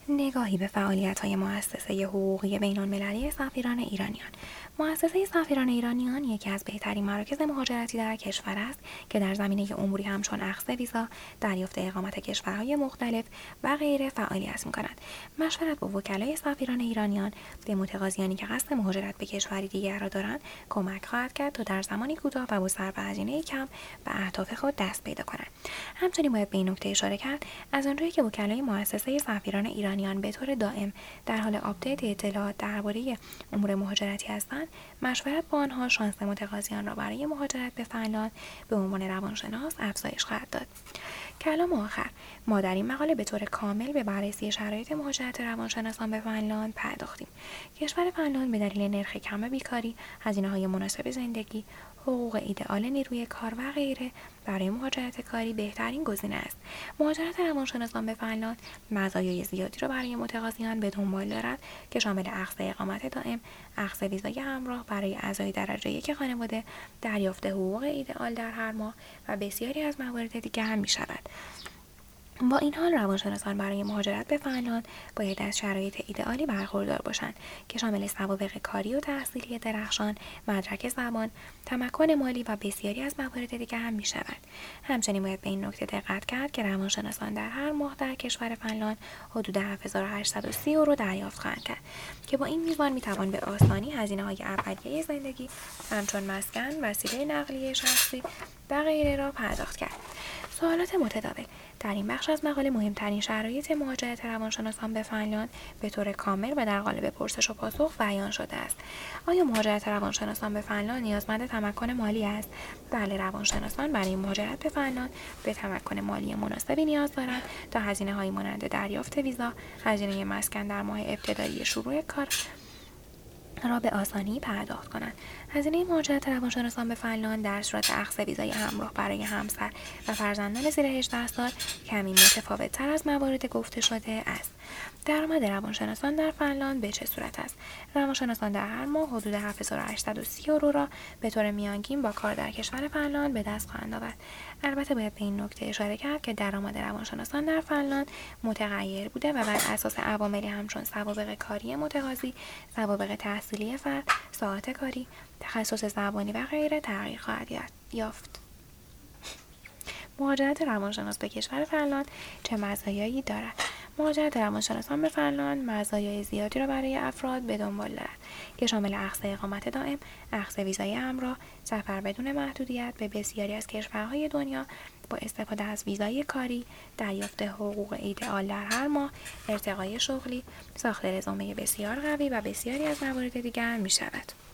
نگاهی به فعالیت‌های مؤسسه حقوقی بین‌المللی سفیران ایرانیان. مؤسسه سفیران ایرانیان یکی از بهترین مراکز مهاجرتی در کشور است که در زمینه اموری همچون اخذ ویزا، دریافت اقامت کشورهای مختلف و غیره فعالیت می‌کند. مشورت با وکلای سفیران ایرانیان به متقاضیانی که قصد مهاجرت به کشوری دیگر را دارند کمک خواهد کرد تا در زمانی کوتاه و با صرف هزینه کم به اهداف خود دست پیدا کنند. همچنین باید به این نکته اشاره کرد از آنجایی که وکلای مؤسسه سفیران ایرانیان به طور دائم در حال آپدیت اطلاعات درباره امور مهاجرتی هستند، مشورت با آنها شانس متقاضیان را برای مهاجرت به فنلاند به عنوان روانشناس افزایش خواهد داد. کلام آخر، ما در این مقاله به طور کامل به بررسی شرایط مهاجرت روانشناسان به فنلاند پرداختیم. کشور فنلاند به دلیل نرخ کم بیکاری، هزینه‌های مناسب زندگی، حقوق ایدئال نیروی کار و غیره برای مهاجرت کاری بهترین گزینه است. مهاجرت روانشناسان به فنلاند مزایای زیادی را برای متقاضیان به دنبال دارد که شامل اخذ اقامت دائم، اخذ ویزای همراه برای اعضای درجه یک خانواده، دریافت حقوق ایدئال در هر ماه و بسیاری از موارد دیگر هم می‌شود. با این حال روانشناسان برای مهاجرت به فنلاند باید از شرایط ایدئالی برخوردار باشند که شامل سوابق کاری و تحصیلی درخشان، مدرک زبان، تمکن مالی و بسیاری از موارد دیگر هم می شود. همچنین باید به این نکته دقت کرد که روانشناسان در هر ماه در کشور فنلاند حدود 7830 یورو دریافت خواهند کرد که با این میزان می توان به آسانی هزینه‌های اولیه زندگی همچون مسکن، وسیله نقلیه شخصی و غیره را پرداخت کرد. سوالات متداول: در این بخش از مقاله مهمترین شرایط مهاجرت روانشناسان به فنلاند به طور کامل و در قالب پرسش و پاسخ بیان شده است. آیا مهاجرت روانشناسان به فنلاند نیازمند تمکن مالی است؟ بله، روانشناسان برای مهاجرت به فنلاند به تمکن مالی مناسبی نیاز دارند تا هزینه‌هایی مانند دریافت ویزا، هزینه مسکن در ماه ابتدایی شروع کار را به آسانی پرداخت کنند. هزینه مهاجرت روانشناسان به فنلاند در صورت اخذ ویزای همراه برای همسر و فرزندان زیر 18 سال کمی متفاوت‌تر از موارد گفته شده است. درآمد روانشناسان در فنلاند به چه صورت است؟ روانشناسان در هر ماه حدود 7830 یورو را به طور میانگین با کار در کشور فنلاند به دست خواهند آورد. البته باید به این نکته اشاره کرد که درآمد روانشناسان در فنلاند متغیر بوده و بر اساس عواملی همچون سوابق کاری متقاضی، سوابق تحصیلی فرد، ساعات کاری، تخصص زبانی و غیره تغییر خواهد یافت. مهاجرت روانشناس به کشور فنلاند چه مزایایی دارد؟ مهاجرت روانشناسان به فنلاند مزایای زیادی را برای افراد به دنبال دارد که شامل اخذ اقامت دائم، اخذ ویزای همراه، سفر بدون محدودیت به بسیاری از کشورهای دنیا با استفاده از ویزای کاری، دریافت حقوق ایدئال در هر ماه، ارتقای شغلی، ساخت رزومه بسیار قوی و بسیاری از موارد دیگر می شود.